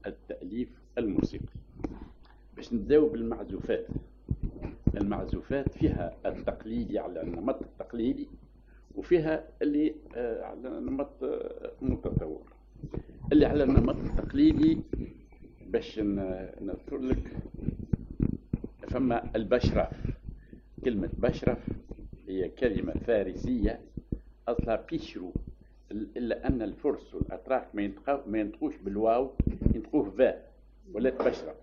التأليف الموسيقي. باش نبداو بالمعزوفات. المعزوفات فيها التقليدي على النمط التقليدي، وفيها اللي على نمط متطور. اللي على النمط التقليدي باش نذكر لك، فما البشرف. كلمة بشرف هي كلمة فارسية أصلها بيشرو، إلا أن الفرس والأتراك ما ينطقوش بالواو، ينطقوه فاء، ولات بشرف.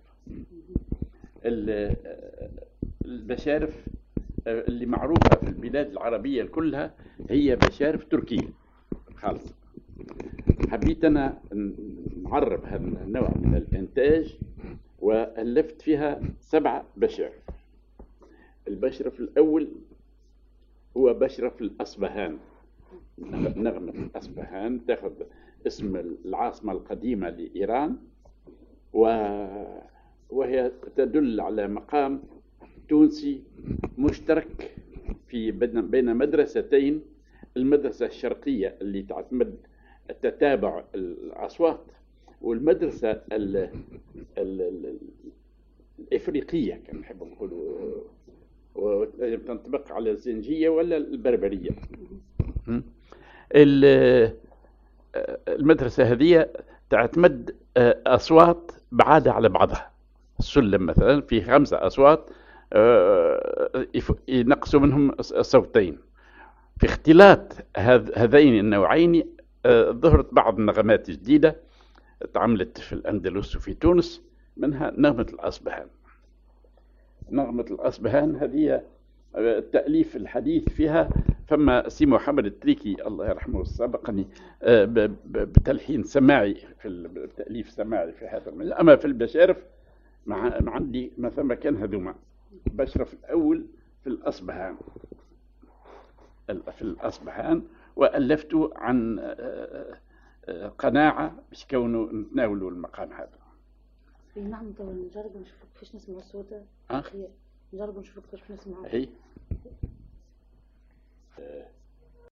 البشارف اللي معروفة في البلاد العربية كلها هي بشارف تركية خالص. حبيت أنا نعرب هذا النوع من الإنتاج وألفت فيها 7 بشارف. البشرف الأول هو بشرف الأصبهان. نغمة الأصبهان تأخذ اسم العاصمة القديمة لإيران، وهي تدل على مقام تونسي مشترك في بين مدرستين: المدرسة الشرقية اللي تعتمد تتابع الأصوات، والمدرسة الإفريقية كما نحب نقولوا، وتنطبق على الزنجية ولا البربرية. المدرسة هذه تعتمد أصوات بعادة على بعضها. السلم مثلا فيه 5 أصوات ينقصوا منهم صوتين. في اختلاط هذين النوعين ظهرت بعض النغمات جديدة تعملت في الأندلس وفي تونس، منها نغمة الأصبهان. نغمة الأصبهان هذه التأليف الحديث فيها، فما سي محمد التريكي الله يرحمه سبقني بتلحين سماعي في التأليف سماعي في هذا المجال. أما في البشارف مع عندي ما ثم كان هذوما. بشرف الأول في الأصبهان، وألفت عن قناعة باش كونوا نتناولوا المقام هذا. نعم طبعا نجرب نشوفك كيفاش نسمع صوته. نجرب نشوفك كيفاش نسمعه. هي